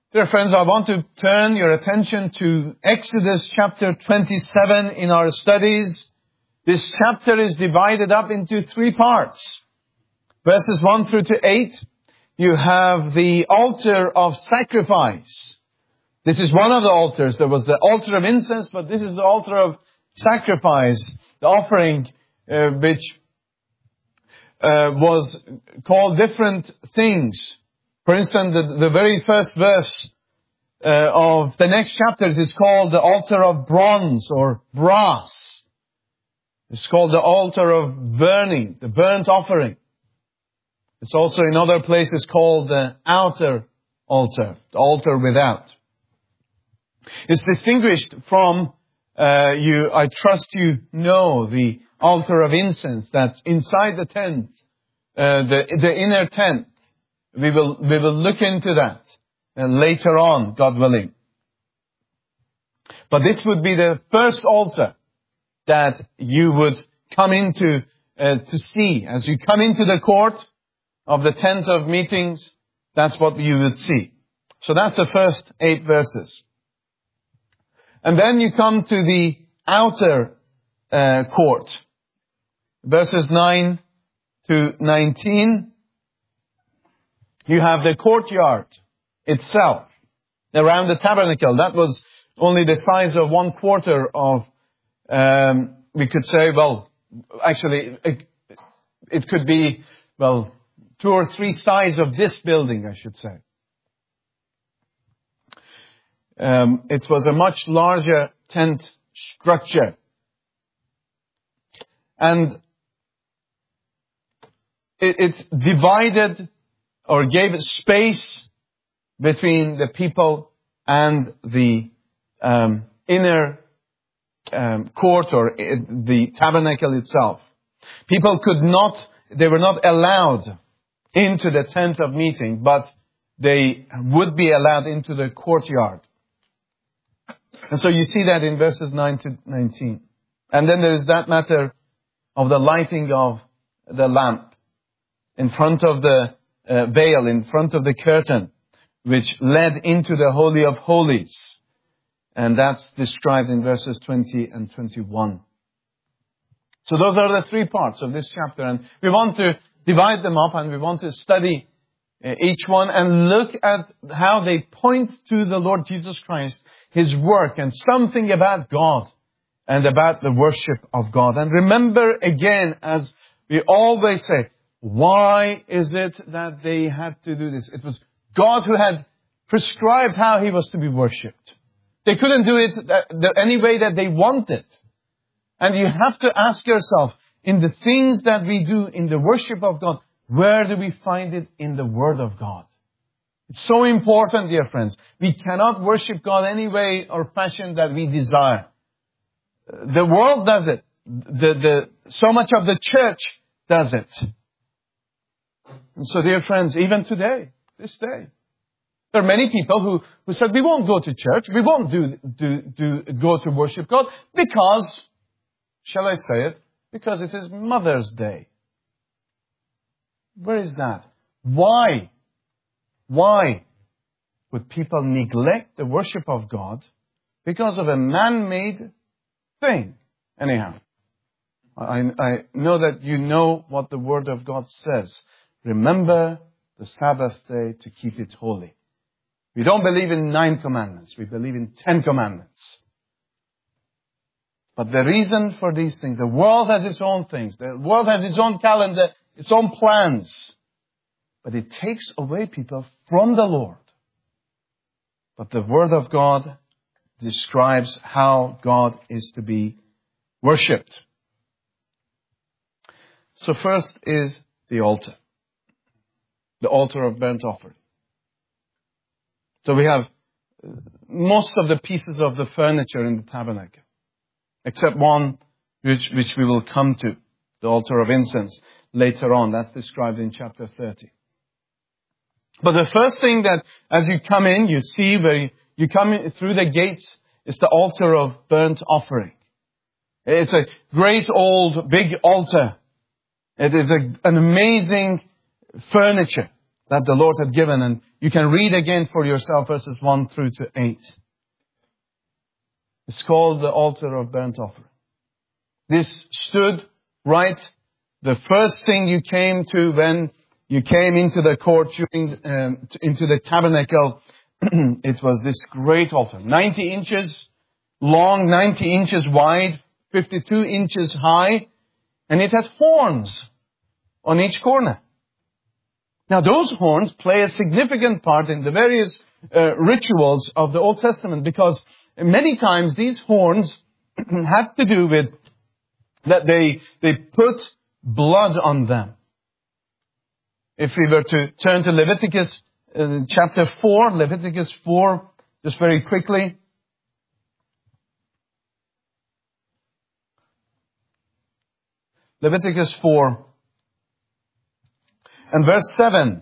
Dear friends, I want to turn your attention to Exodus chapter 27 in our studies. This chapter is divided up into 3 parts. Verses 1 through to 8, you have the altar of sacrifice. This is one of the altars. There was the altar of incense, but this is the altar of sacrifice, the offering which was called different things. For instance, the very first verse of the next chapter, it is called the altar of bronze or brass. It's called the altar of burning, the burnt offering. It's also in other places called the outer altar, the altar without. It's distinguished from, I trust you know, the altar of incense that's inside the tent, the inner tent. We will look into that later on, God willing. But this would be the first altar that you would come into to see. As you come into the court of the tent of meetings, that's what you would see. So that's the first 8 verses. And then you come to the outer court. Verses 9 to 19. You have the courtyard itself around the tabernacle. That was only the size of 1/4 of, we could say, well, actually, it could be, 2 or 3 size of this building, I should say. It was a much larger tent structure. And it divided or gave space between the people and the inner court or the tabernacle itself. People they were not allowed into the tent of meeting, but they would be allowed into the courtyard. And so you see that in verses 9 to 19. And then there is that matter of the lighting of the lamp in front of the veil, in front of the curtain, which led into the Holy of Holies. And that's described in verses 20 and 21. So those are the 3 parts of this chapter. And we want to divide them up and we want to study each one and look at how they point to the Lord Jesus Christ, His work, and something about God and about the worship of God. And remember again, as we always say, why is it that they had to do this? It was God who had prescribed how He was to be worshipped. They couldn't do it any way that they wanted. And you have to ask yourself, in the things that we do in the worship of God, where do we find it in the Word of God? It's so important, dear friends. We cannot worship God any way or fashion that we desire. The world does it. So much of the church does it. And so, dear friends, even today, this day, there are many people who said, we won't go to church, we won't go to worship God because, shall I say it, because it is Mother's Day. Where is that? Why would people neglect the worship of God because of a man-made thing? Anyhow, I know that you know what the Word of God says. Remember the Sabbath day to keep it holy. We don't believe in 9 commandments. We believe in 10 commandments. But the reason for these things, the world has its own things. The world has its own calendar, its own plans. But it takes away people from the Lord. But the Word of God describes how God is to be worshipped. So first is the altar. The altar of burnt offering. So we have most of the pieces of the furniture in the tabernacle, except one which we will come to, the altar of incense, later on. That's described in chapter 30. But the first thing that, as you come in, you see where you come in through the gates is the altar of burnt offering. It's a great old big altar. It is an amazing furniture. that the Lord had given. And you can read again for yourself verses 1 through to 8. It's called the altar of burnt offering. This stood right, the first thing you came to when you came into the court, into the tabernacle. It was this great altar, 90 inches long, 90 inches wide, 52 inches high, and it had horns on each corner. Now those horns play a significant part in the various rituals of the Old Testament, because many times these horns have to do with that they put blood on them. If we were to turn to Leviticus chapter 4, Leviticus 4, just very quickly. Leviticus 4 and verse 7.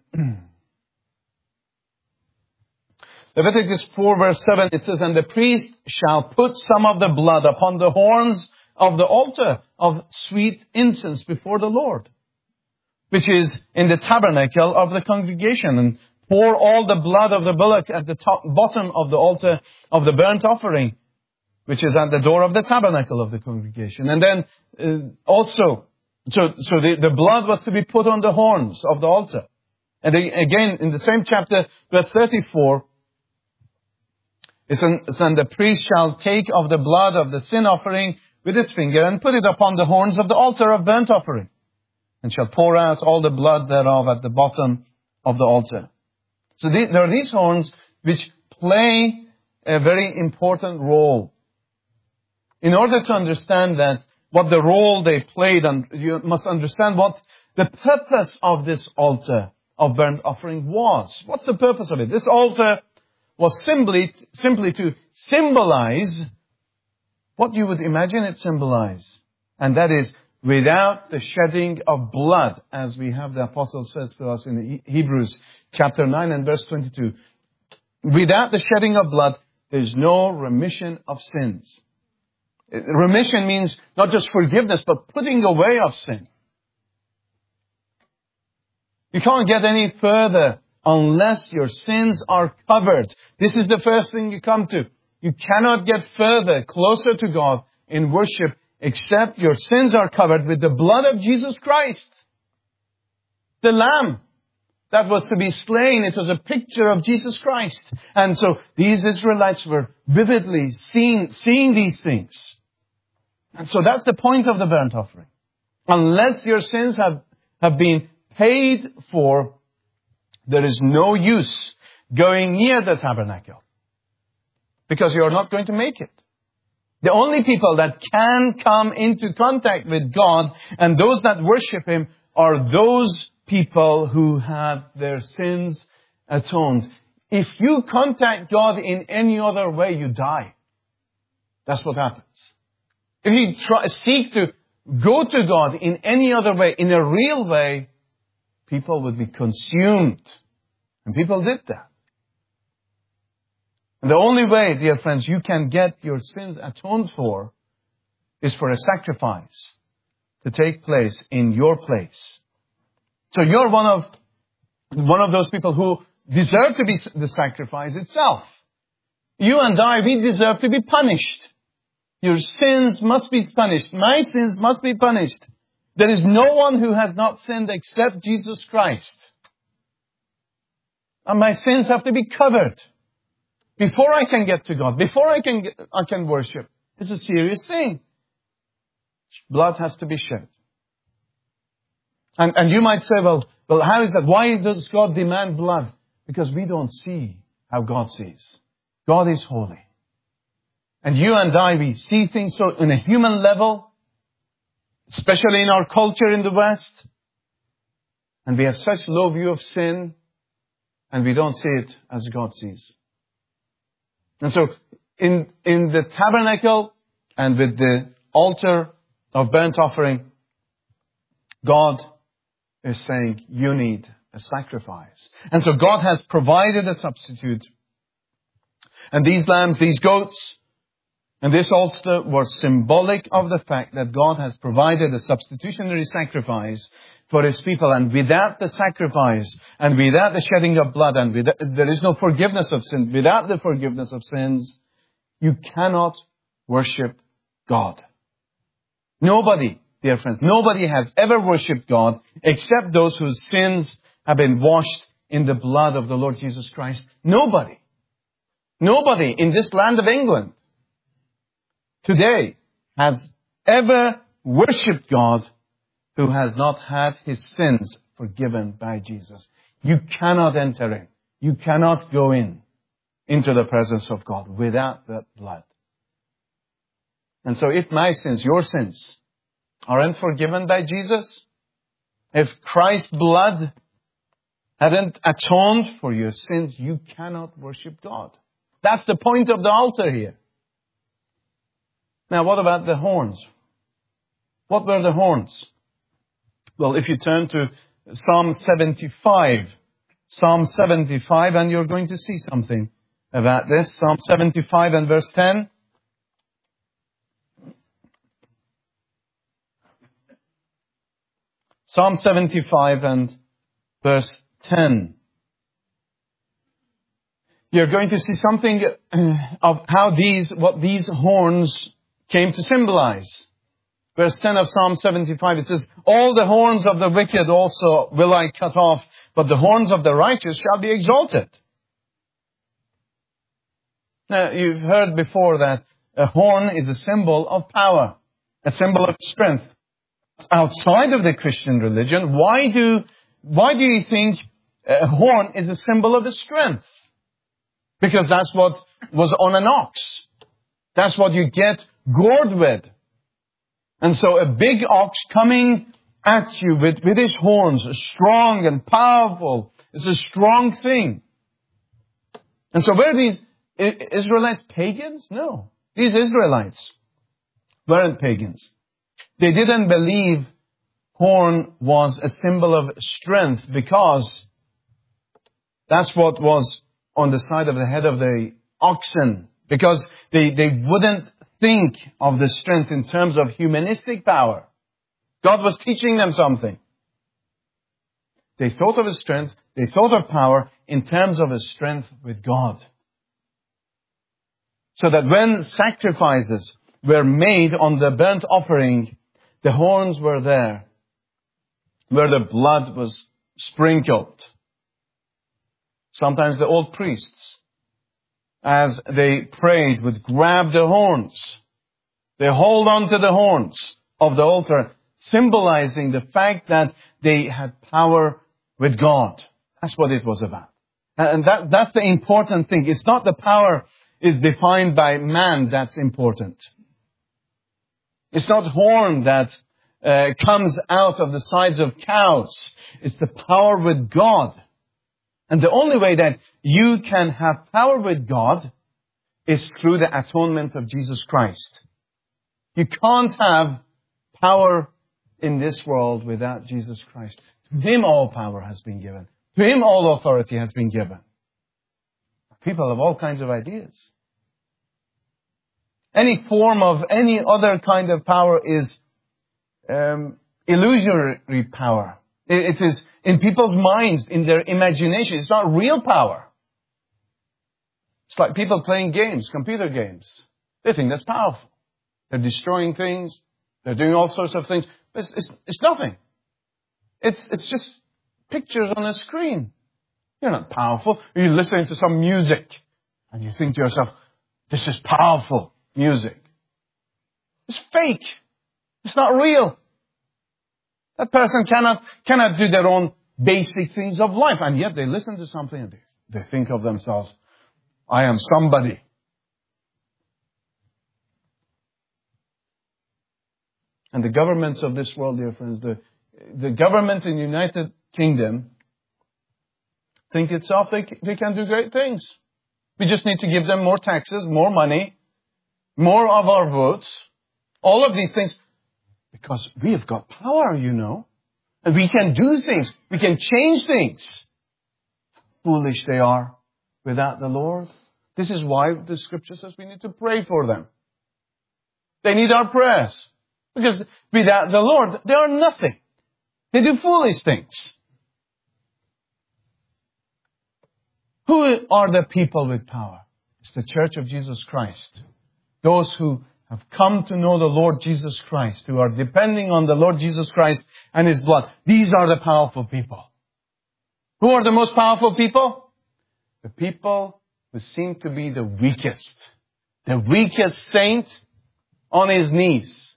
Leviticus 4 verse 7, it says, "And the priest shall put some of the blood upon the horns of the altar of sweet incense before the Lord, which is in the tabernacle of the congregation, and pour all the blood of the bullock at the bottom of the altar of the burnt offering, which is at the door of the tabernacle of the congregation." And then also, so the blood was to be put on the horns of the altar. And again, in the same chapter, verse 34, it says, "And the priest shall take of the blood of the sin offering with his finger and put it upon the horns of the altar of burnt offering, and shall pour out all the blood thereof at the bottom of the altar." So there are these horns which play a very important role. In order to understand that, what the role they played, and you must understand what the purpose of this altar of burnt offering was. What's the purpose of it? This altar was simply to symbolize what you would imagine it symbolized. And that is, without the shedding of blood, as we have the apostle says to us in Hebrews chapter 9 and verse 22. Without the shedding of blood, there's no remission of sins. Remission means not just forgiveness, but putting away of sin. You can't get any further unless your sins are covered. This is the first thing you come to. You cannot get further, closer to God in worship, except your sins are covered with the blood of Jesus Christ. The Lamb that was to be slain, it was a picture of Jesus Christ. And so these Israelites were vividly seeing these things. And so that's the point of the burnt offering. Unless your sins have been paid for, there is no use going near the tabernacle, because you are not going to make it. The only people that can come into contact with God and those that worship Him are those people who have their sins atoned. If you contact God in any other way, you die. That's what happens. If you seek to go to God in any other way, in a real way, people would be consumed. And people did that. And the only way, dear friends, you can get your sins atoned for is for a sacrifice to take place in your place. So you're one of those people who deserve to be the sacrifice itself. You and I, we deserve to be punished. Your sins must be punished. My sins must be punished. There is no one who has not sinned except Jesus Christ. And my sins have to be covered before I can get to God, before I can worship. It's a serious thing. Blood has to be shed. And you might say, well, how is that? Why does God demand blood? Because we don't see how God sees. God is holy. And you and I, we see things so on a human level, especially in our culture in the West. And we have such low view of sin, and we don't see it as God sees. And so, in the tabernacle and with the altar of burnt offering, God is saying, you need a sacrifice. And so God has provided a substitute. And these lambs, these goats, And this altar was symbolic of the fact that God has provided a substitutionary sacrifice for His people. And without the sacrifice, and without the shedding of blood, and there is no forgiveness of sin. Without the forgiveness of sins, you cannot worship God. Nobody, dear friends, nobody has ever worshipped God except those whose sins have been washed in the blood of the Lord Jesus Christ. Nobody. Nobody in this land of England today has ever worshipped God who has not had his sins forgiven by Jesus. You cannot enter in. You cannot go into the presence of God without that blood. And so if my sins, your sins, aren't forgiven by Jesus, if Christ's blood hadn't atoned for your sins, you cannot worship God. That's the point of the altar here. Now, what about the horns? What were the horns? Well, if you turn to Psalm 75, and you're going to see something about this. Psalm 75 and verse 10. Psalm 75 and verse 10. You're going to see something of what these horns came to symbolize. Verse 10 of Psalm 75, it says, all the horns of the wicked also will I cut off, but the horns of the righteous shall be exalted. Now, you've heard before that a horn is a symbol of power, a symbol of strength. Outside of the Christian religion, why do you think a horn is a symbol of the strength? Because that's what was on an ox. That's what you get gored with. And so a big ox coming at you with his horns, strong and powerful, is a strong thing. And so were these Israelites pagans? No. These Israelites weren't pagans. They didn't believe horn was a symbol of strength because that's what was on the side of the head of the oxen. Because they wouldn't think of the strength in terms of humanistic power. God was teaching them something. They thought of His strength, they thought of power in terms of His strength with God. So that when sacrifices were made on the burnt offering, the horns were there, where the blood was sprinkled. Sometimes the old priests, as they prayed, would grab the horns. They hold on to the horns of the altar, symbolizing the fact that they had power with God. That's what it was about. And that's the important thing. It's not the power is defined by man that's important. It's not horn that comes out of the sides of cows. It's the power with God. And the only way that you can have power with God is through the atonement of Jesus Christ. You can't have power in this world without Jesus Christ. To Him all power has been given. To Him all authority has been given. People have all kinds of ideas. Any form of any other kind of power is illusory power. It is in people's minds, in their imagination. It's not real power. It's like people playing games, computer games. They think that's powerful. They're destroying things. They're doing all sorts of things. But it's nothing. It's just pictures on a screen. You're not powerful. You're listening to some music and you think to yourself, this is powerful music. It's fake. It's not real. That person cannot do their own basic things of life. And yet they listen to something and they think of themselves, I am somebody. And the governments of this world, dear friends, the government in the United Kingdom think itself they can do great things. We just need to give them more taxes, more money, more of our votes, all of these things. Because we have got power, you know. And we can do things. We can change things. Foolish they are without the Lord. This is why the Scripture says we need to pray for them. They need our prayers. Because without the Lord, they are nothing. They do foolish things. Who are the people with power? It's the Church of Jesus Christ. Those who have come to know the Lord Jesus Christ, who are depending on the Lord Jesus Christ and His blood. These are the powerful people. Who are the most powerful people? The people who seem to be the weakest. The weakest saint on his knees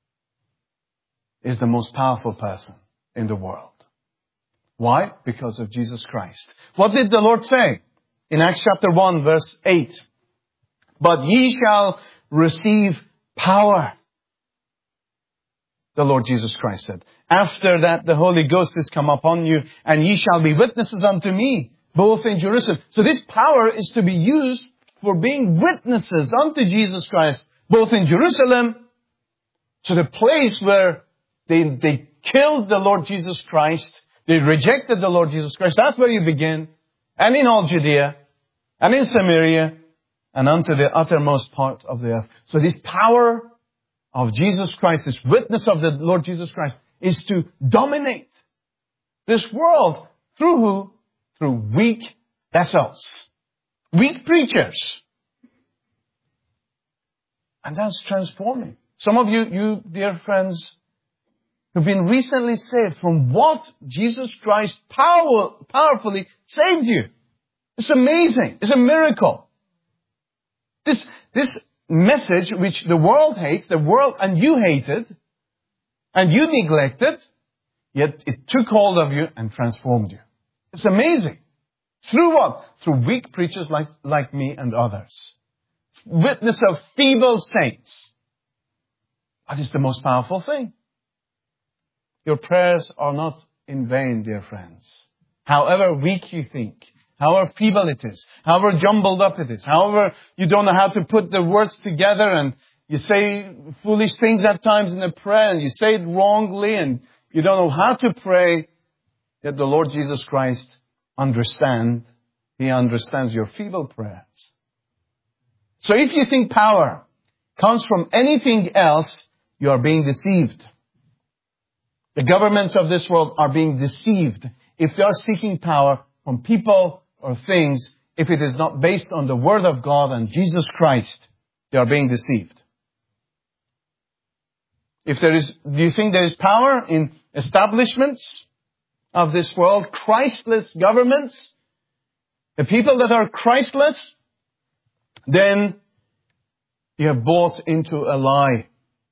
is the most powerful person in the world. Why? Because of Jesus Christ. What did the Lord say? In Acts chapter 1 verse 8. But ye shall receive power. The Lord Jesus Christ said. After that the Holy Ghost is come upon you, and ye shall be witnesses unto me, both in Jerusalem. So this power is to be used for being witnesses unto Jesus Christ, both in Jerusalem, so the place where they killed the Lord Jesus Christ, they rejected the Lord Jesus Christ. That's where you begin. And in all Judea, and in Samaria, and unto the uttermost part of the earth. So this power of Jesus Christ, this witness of the Lord Jesus Christ, is to dominate this world. Through who? Through weak vessels. Weak preachers. And that's transforming. Some of you dear friends, who've been recently saved from what Jesus Christ powerfully saved you. It's amazing. It's a miracle. This message which the world hates, and you hated, and you neglected, yet it took hold of you and transformed you. It's amazing. Through what? Through weak preachers like me and others. Witness of feeble saints. What is the most powerful thing? Your prayers are not in vain, dear friends. However weak you think, however feeble it is, however jumbled up it is, however you don't know how to put the words together, and you say foolish things at times in a prayer, and you say it wrongly, and you don't know how to pray, yet the Lord Jesus Christ understands. He understands your feeble prayers. So if you think power comes from anything else, you are being deceived. The governments of this world are being deceived if they are seeking power from people or things. If it is not based on the Word of God and Jesus Christ, they are being deceived. Do you think there is power in establishments of this world, Christless governments, the people that are Christless? Then you have bought into a lie.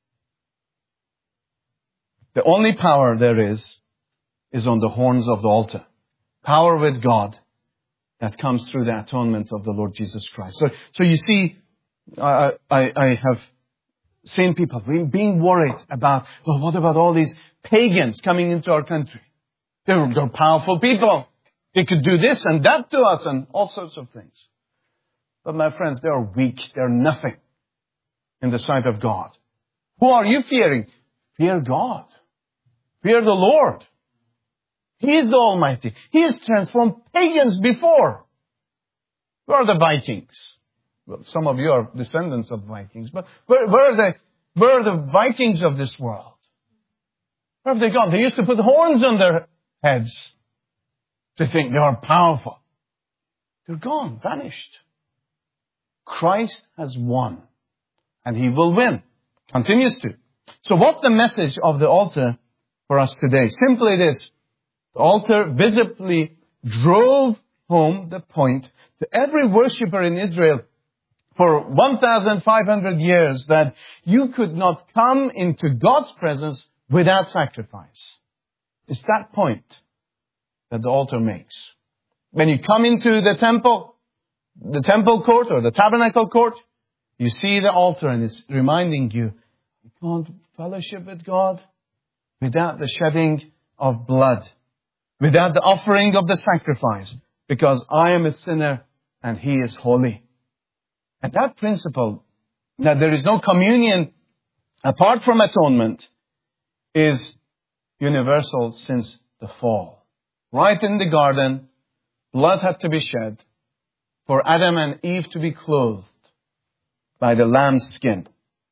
The only power there is on the horns of the altar. Power with God that comes through the atonement of the Lord Jesus Christ. So you see, I have seen people being worried about, well, what about all these pagans coming into our country? They're powerful people. They could do this and that to us and all sorts of things. But my friends, they are weak. They're nothing in the sight of God. Who are you fearing? Fear God. Fear the Lord. He is the Almighty. He has transformed pagans before. Where are the Vikings? Well, some of you are descendants of Vikings, but where are the Vikings of this world? Where have they gone? They used to put horns on their heads to think they are powerful. They're gone, vanished. Christ has won, and He will win. Continues to. So what's the message of the altar for us today? Simply this. The altar visibly drove home the point to every worshipper in Israel for 1,500 years that you could not come into God's presence without sacrifice. It's that point that the altar makes. When you come into the temple court or the tabernacle court, you see the altar and it's reminding you can't fellowship with God without the shedding of blood, without the offering of the sacrifice, because I am a sinner and He is holy. And that principle, that there is no communion apart from atonement, is universal since the fall. Right in the garden, blood had to be shed for Adam and Eve to be clothed by the lamb's skin.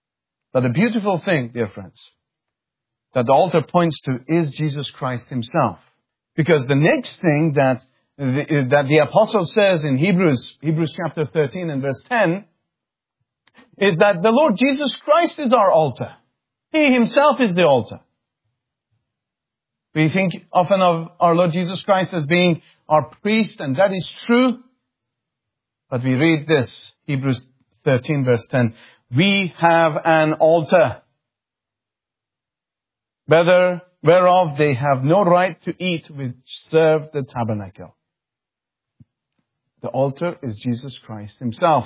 But the beautiful thing, dear friends, that the altar points to is Jesus Christ himself. Because the next thing that the apostle says in Hebrews chapter 13 and verse 10, is that the Lord Jesus Christ is our altar. He himself is the altar. We think often of our Lord Jesus Christ as being our priest, and that is true. But we read this, Hebrews 13 verse 10, we have an altar, whereof they have no right to eat, which serve the tabernacle. The altar is Jesus Christ himself.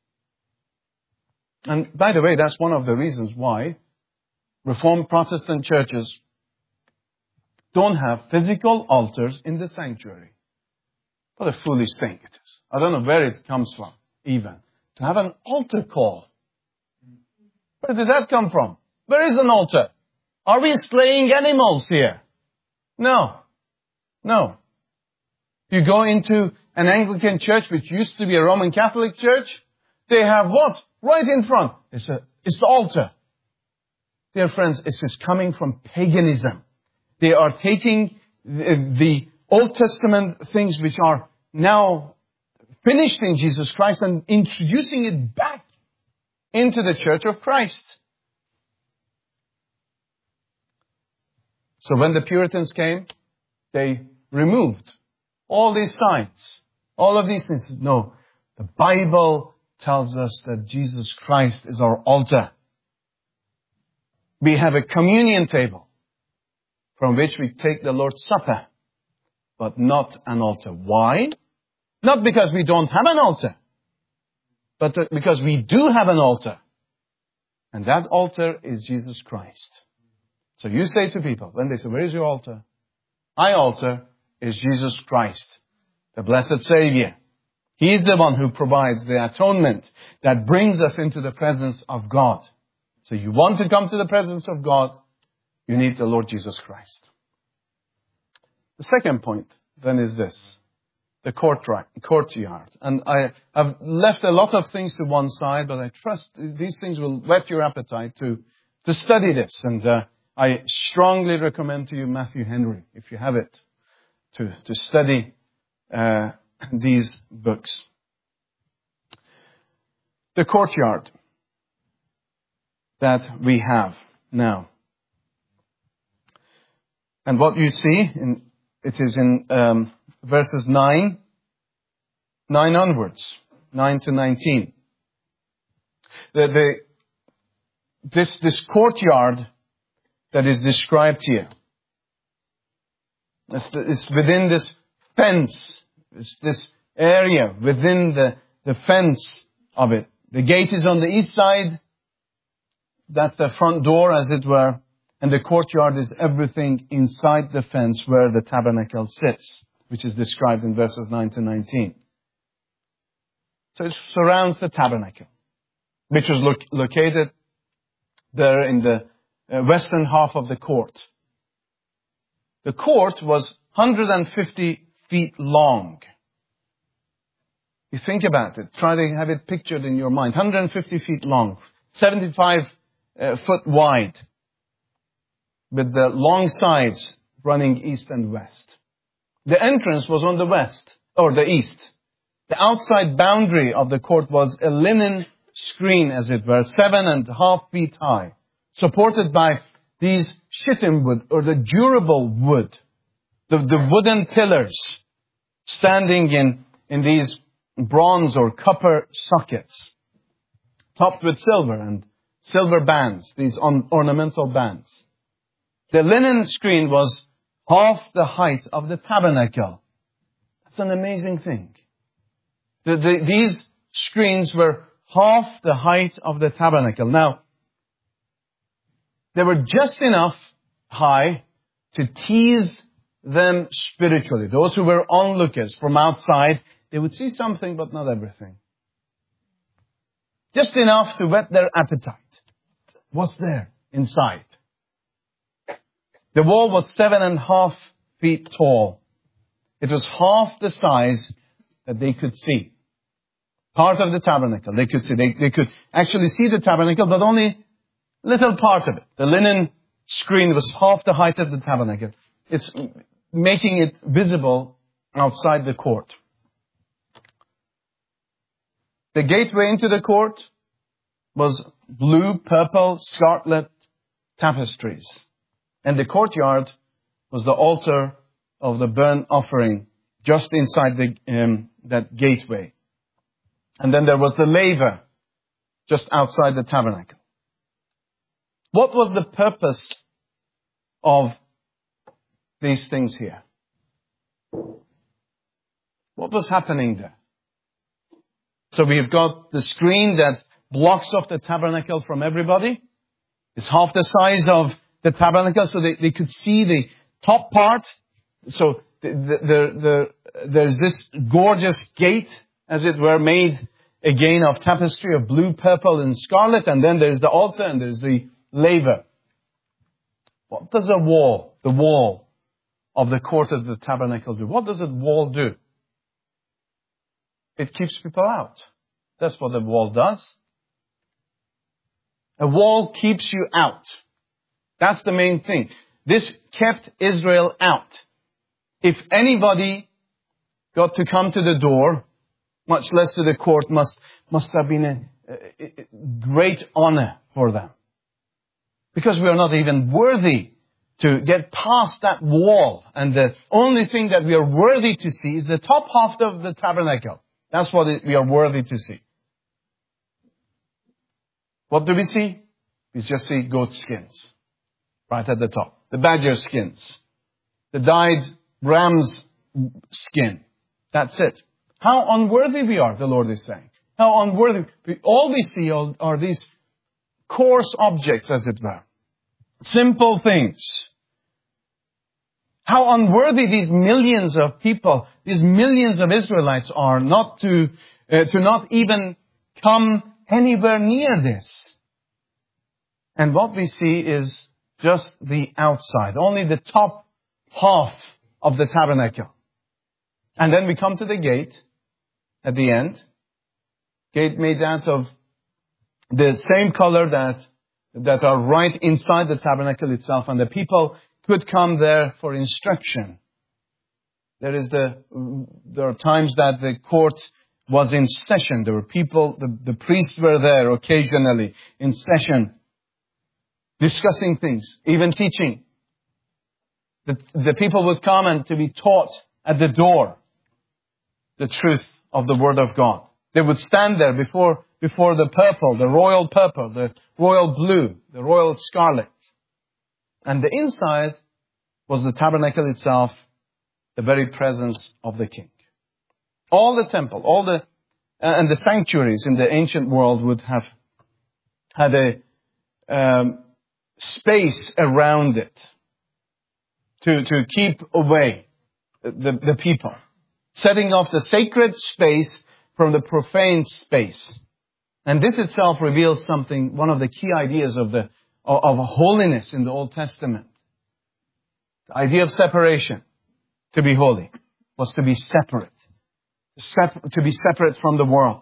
And by the way, that's one of the reasons why Reformed Protestant churches don't have physical altars in the sanctuary. What a foolish thing it is. I don't know where it comes from, even. To have an altar call. Where did that come from? Where is an altar? Are we slaying animals here? No. No. You go into an Anglican church, which used to be a Roman Catholic church, they have what? Right in front. It's the altar. Dear friends, this is coming from paganism. They are taking the Old Testament things which are now finished in Jesus Christ and introducing it back into the Church of Christ. So when the Puritans came, they removed all these signs, all of these things. No, the Bible tells us that Jesus Christ is our altar. We have a communion table from which we take the Lord's Supper, but not an altar. Why? Not because we don't have an altar, but because we do have an altar. And that altar is Jesus Christ. So you say to people, when they say, where is your altar? My altar is Jesus Christ, the blessed Savior. He is the one who provides the atonement that brings us into the presence of God. So you want to come to the presence of God, you need the Lord Jesus Christ. The second point then is this, the courtyard. And I have left a lot of things to one side, but I trust these things will whet your appetite to study this. And I strongly recommend to you Matthew Henry, if you have it, to study these books. The courtyard that we have now. And what you see, it is in verses 9 onwards, 9 to 19. This courtyard that is described here, it's within this fence, it's this area within the fence of it. The gate is on the east side. That's the front door, as it were. And the courtyard is everything inside the fence where the tabernacle sits, which is described in verses 9 to 19. So it surrounds the tabernacle, which was located there in the western half of the court. The court was 150 feet long. You think about it. Try to have it pictured in your mind. 150 feet long, 75 foot wide, with the long sides running east and west. The entrance was on the west, or the east. The outside boundary of the court was a linen screen, as it were, 7.5 feet high, supported by these shittim wood, or the durable wood, the wooden pillars standing in these bronze or copper sockets, topped with silver and silver bands, these ornamental bands. The linen screen was half the height of the tabernacle. That's an amazing thing. These screens were half the height of the tabernacle. Now, they were just enough high to tease them spiritually. Those who were onlookers from outside, they would see something, but not everything. Just enough to whet their appetite. What's there inside? The wall was 7.5 feet tall. It was half the size that they could see. Part of the tabernacle they could see. They could actually see the tabernacle, but only little part of it. The linen screen was half the height of the tabernacle. It's making it visible outside the court. The gateway into the court was blue, purple, scarlet tapestries. And the courtyard was the altar of the burnt offering just inside that gateway. And then there was the laver just outside the tabernacle. What was the purpose of these things here? What was happening there? So we've got the screen that blocks off the tabernacle from everybody. It's half the size of the tabernacle, so they could see the top part. So there's this gorgeous gate, as it were, made again of tapestry of blue, purple, and scarlet. And then there's the altar and there's the laver. What does the wall of the court of the tabernacle do? What does the wall do? It keeps people out. That's what the wall does. A wall keeps you out. That's the main thing. This kept Israel out. If anybody got to come to the door, much less to the court, must have been a great honor for them. Because we are not even worthy to get past that wall. And the only thing that we are worthy to see is the top half of the tabernacle. That's what we are worthy to see. What do we see? We just see goat skins right at the top. The badger skins. The dyed ram's skin. That's it. How unworthy we are, the Lord is saying. How unworthy. All we see are these coarse objects, as it were. Simple things. How unworthy these millions of people, these millions of Israelites are not to not even come anywhere near this. And what we see is just the outside, only the top half of the tabernacle. And then we come to the gate at the end. Gate made out of the same color that are right inside the tabernacle itself. And the people could come there for instruction. There are times that the court was in session. There were people, the priests were there occasionally in session, discussing things, even teaching. The people would come and to be taught at the door the truth of the Word of God. They would stand there before the purple, the royal blue, the royal scarlet. And the inside was the tabernacle itself, the very presence of the King. All the temple, and the sanctuaries in the ancient world would have had a space around it to keep away the people, setting off the sacred space from the profane space. And this itself reveals something, one of the key ideas of holiness in the Old Testament. The idea of separation, to be holy, was to be separate. To be separate from the world.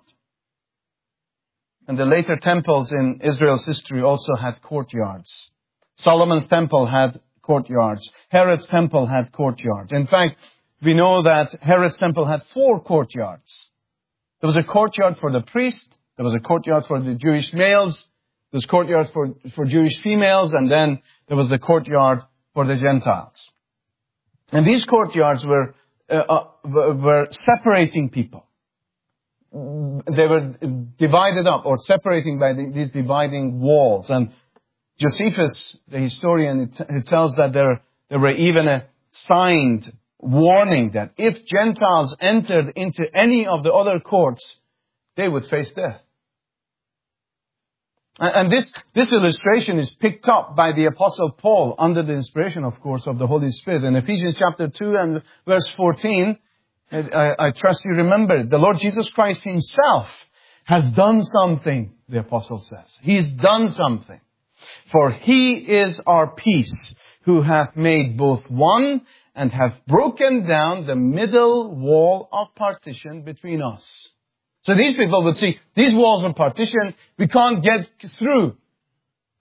And the later temples in Israel's history also had courtyards. Solomon's temple had courtyards. Herod's temple had courtyards. In fact, we know that Herod's temple had 4 courtyards. There was a courtyard for the priest. There was a courtyard for the Jewish males. There was courtyards for Jewish females. And then there was the courtyard for the Gentiles. And these courtyards were separating people. They were divided up or separating by these dividing walls. And Josephus, the historian, he tells that there were even a signed warning that if Gentiles entered into any of the other courts, they would face death. And this illustration is picked up by the Apostle Paul under the inspiration, of course, of the Holy Spirit. In Ephesians chapter 2 and verse 14, I trust you remember it. The Lord Jesus Christ Himself has done something, the Apostle says. He's done something. For He is our peace, who hath made both one and hath broken down the middle wall of partition between us. So these people would see, these walls of partition, we can't get through.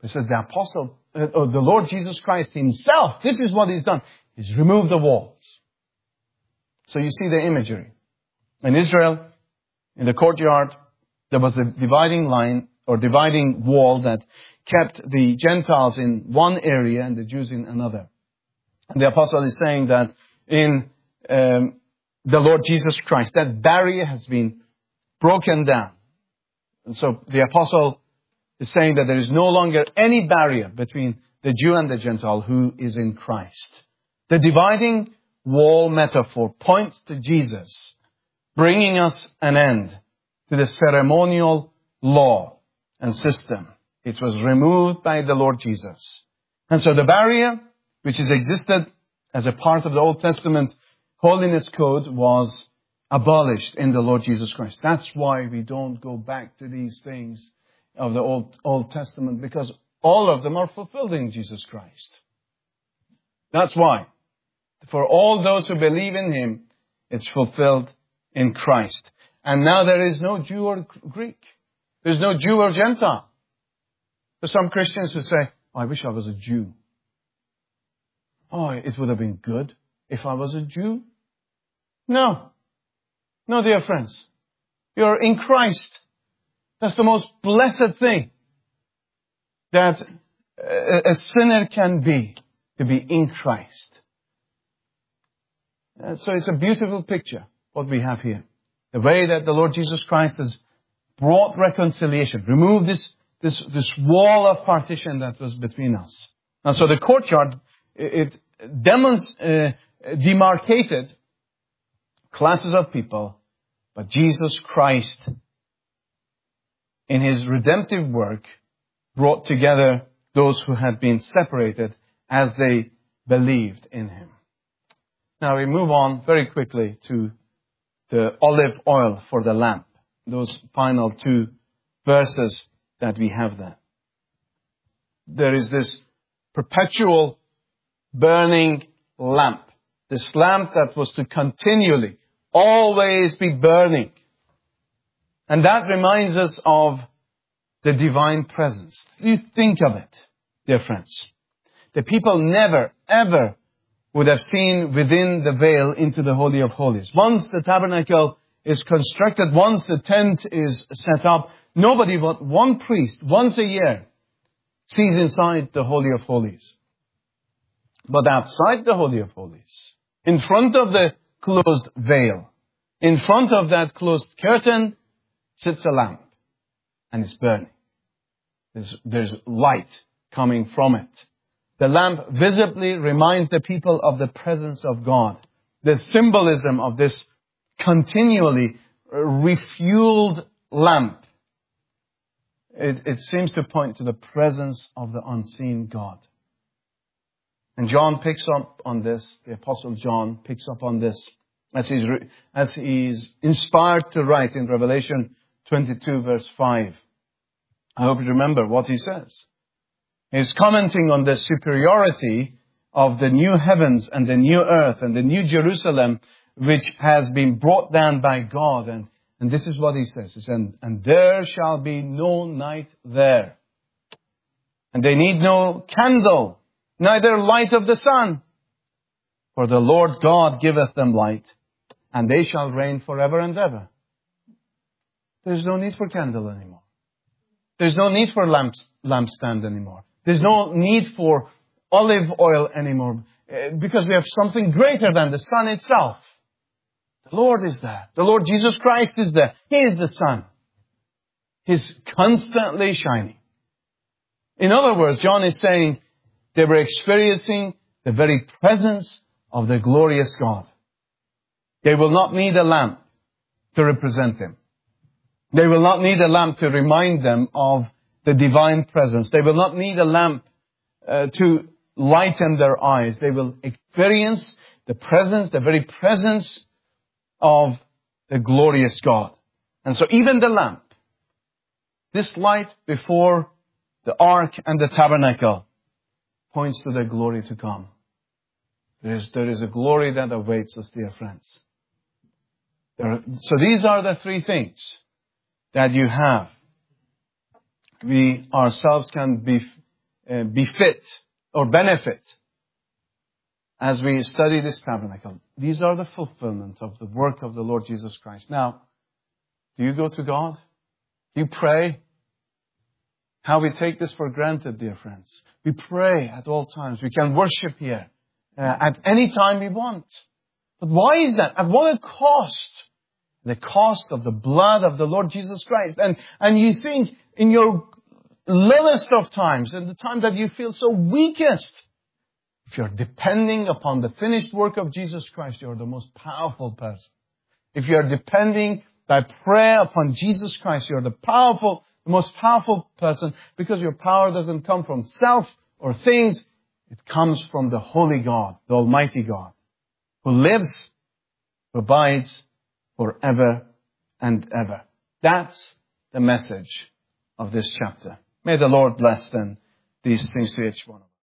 It says the Lord Jesus Christ himself, this is what he's done. He's removed the walls. So you see the imagery. In Israel, in the courtyard, there was a dividing line or dividing wall that kept the Gentiles in one area and the Jews in another. And the apostle is saying that in the Lord Jesus Christ, that barrier has been broken down. And so the apostle is saying that there is no longer any barrier between the Jew and the Gentile who is in Christ. The dividing wall metaphor points to Jesus, bringing us an end to the ceremonial law and system. It was removed by the Lord Jesus. And so the barrier, which has existed as a part of the Old Testament holiness code, was abolished in the Lord Jesus Christ. That's why we don't go back to these things of the Old Testament, because all of them are fulfilled in Jesus Christ. That's why. For all those who believe in Him, it's fulfilled in Christ. And now there is no Jew or Greek. There's no Jew or Gentile. There's some Christians who say, I wish I was a Jew. Oh, it would have been good if I was a Jew. No. No, dear friends. You're in Christ. That's the most blessed thing that a sinner can be, to be in Christ. So it's a beautiful picture, what we have here. The way that the Lord Jesus Christ has brought reconciliation, removed this wall of partition that was between us. And so the courtyard, it demarcated classes of people, but Jesus Christ, in His redemptive work, brought together those who had been separated as they believed in Him. Now we move on very quickly to the olive oil for the lamp. Those final two verses that we have there. There is this perpetual burning lamp. This lamp that was to continually, always be burning. And that reminds us of the divine presence. You think of it, dear friends. The people never, ever would have seen within the veil into the Holy of Holies. Once the tabernacle is constructed, once the tent is set up, nobody but one priest, once a year, sees inside the Holy of Holies. But outside the Holy of Holies, in front of the closed veil, in front of that closed curtain, sits a lamp. And it's burning. There's light coming from it. The lamp visibly reminds the people of the presence of God. The symbolism of this continually refueled lamp, it seems to point to the presence of the unseen God. And John picks up on this, the Apostle John picks up on this as he's inspired to write in Revelation 22 verse 5. I hope you remember what he says. He's commenting on the superiority of the new heavens and the new earth and the new Jerusalem, which has been brought down by God. And this is what he says. He says, and there shall be no night there. And they need no candle, neither light of the sun. For the Lord God giveth them light, and they shall reign forever and ever. There's no need for candle anymore. There's no need for lampstand anymore. There's no need for olive oil anymore, because we have something greater than the sun itself. The Lord is there. The Lord Jesus Christ is there. He is the sun. He's constantly shining. In other words, John is saying they were experiencing the very presence of the glorious God. They will not need a lamp to represent Him. They will not need a lamp to remind them of the divine presence. They will not need a lamp to lighten their eyes. They will experience the presence, the very presence of the glorious God. And so even the lamp, this light before the ark and the tabernacle, points to the glory to come. There is a glory that awaits us, dear friends. So these are the three things that you have. We ourselves can be befit or benefit as we study this tabernacle. These are the fulfillment of the work of the Lord Jesus Christ. Now, do you go to God? Do you pray? How we take this for granted, dear friends. We pray at all times. We can worship here at any time we want. But why is that? At what a cost? The cost of the blood of the Lord Jesus Christ. And you think in your lowest of times, in the time that you feel so weakest, if you're depending upon the finished work of Jesus Christ, you're the most powerful person. If you're depending by prayer upon Jesus Christ, you're the most powerful person, because your power doesn't come from self or things. It comes from the Holy God, the Almighty God, who lives, who abides forever and ever. That's the message of this chapter. May the Lord bless then these things to each one of us.